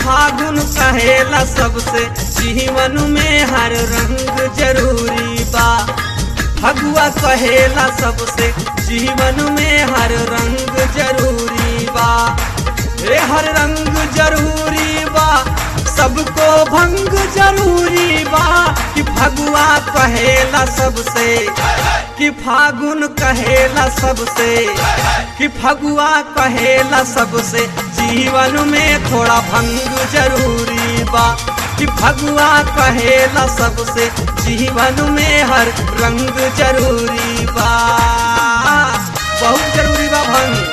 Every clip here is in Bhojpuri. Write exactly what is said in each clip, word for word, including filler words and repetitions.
फागुन कहेला सबसे जीवन में हर रंग जरूरी बा। फगुआ कहेला सबसे जीवन में हर रंग जरूरी बा। ए हर रंग जरूरी बा, सबको भंग जरूरी बा। कि फगुआ कहेला सबसे, कि फागुन कहेला सबसे, कि फगुआ कहेला सबसे जीवन में थोड़ा भंग जरूरी बा। कि फगुआ कहेला सबसे जीवन में हर रंग जरूरी बा। बहुत जरूरी बा भंग।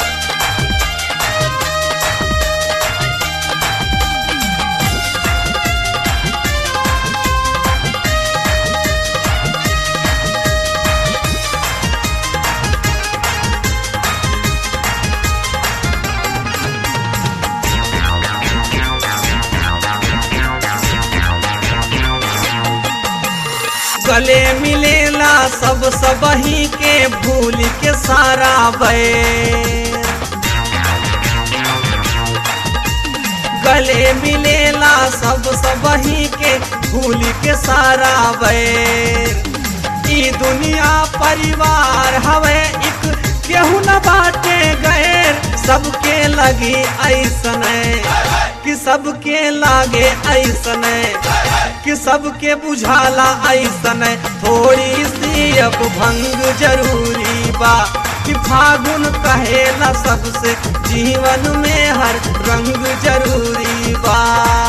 गले मिलेला सब सबही के भूल के सारा बैर। गले मिलेला सब सबही के भूल के सारा बैर। ई दुनिया परिवार हवे एक केहू न बाटे गैर। सबके लगी ऐसन कि सबके लागे ऐसन कि सबके बुझाला ऐसन थोड़ी सी अब भंग जरूरी बा। कि फागुन कहेला सबसे जीवन में हर रंग जरूरी बा।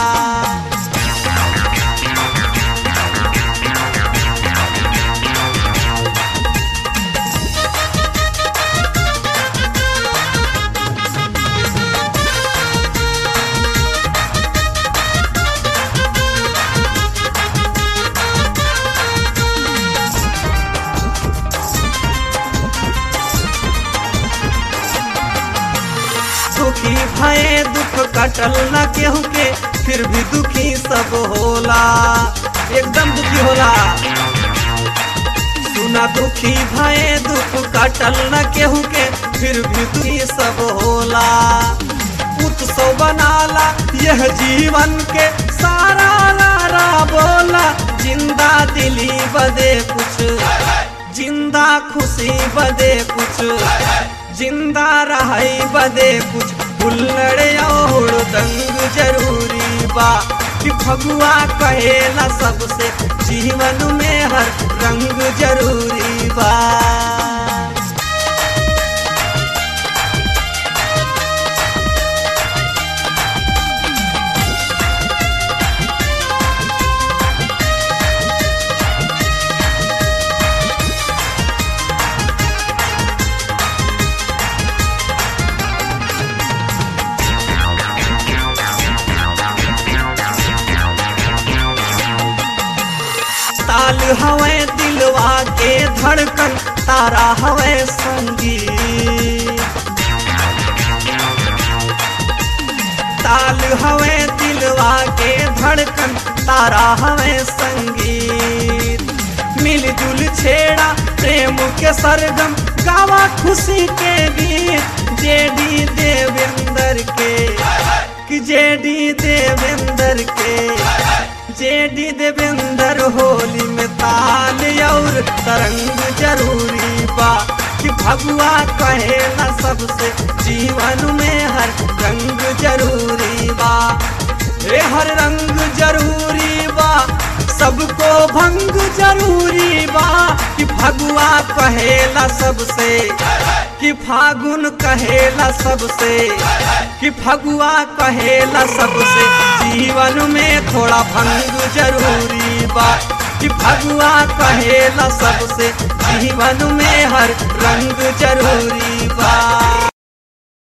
दुखी भये दुख कटल न केहू के, फिर भी दुखी सब होला। एकदम दुखी होला। सुना दुखी भये दुख कटल न केहू के, फिर भी दुखी सब होला। उत्सव बनाला यह जीवन के सारा लारा बोला। जिंदा दिली बदे कुछ, जिंदा खुशी बदे कुछ, जिंदा रही बदे कुछ हुल्लड़ और दंग जरूरी बा। कि फगुआ कहेला सबसे जीवन में हर रंग जरूरी बा। ताल हवे दिलवा के धड़कन, तारा हवे संगीत। ताल हवे दिलवा के धड़कन, तारा हवे संगीत। मिलजुल छेड़ा प्रेम के सरगम, गावा खुशी के गीत। जेडी देवेंद्र के, कि जेडी देवेंद्र के, जेडी देवेंद्र होली में ताल और तरंग जरूरी बा। कि फगुआ कहेला सबसे जीवन में हर रंग जरूरी बा। ए हर रंग जरूरी बा, सबको भंग जरूरी बा। कि फगुआ कहेला सबसे, कि फागुन कहेला सबसे, कि फगुआ कहेला सबसे जीवन में थोड़ा भंग जरूरी बा। कि फगुआ कहेला सबसे जीवन में हर रंग जरूरी बा।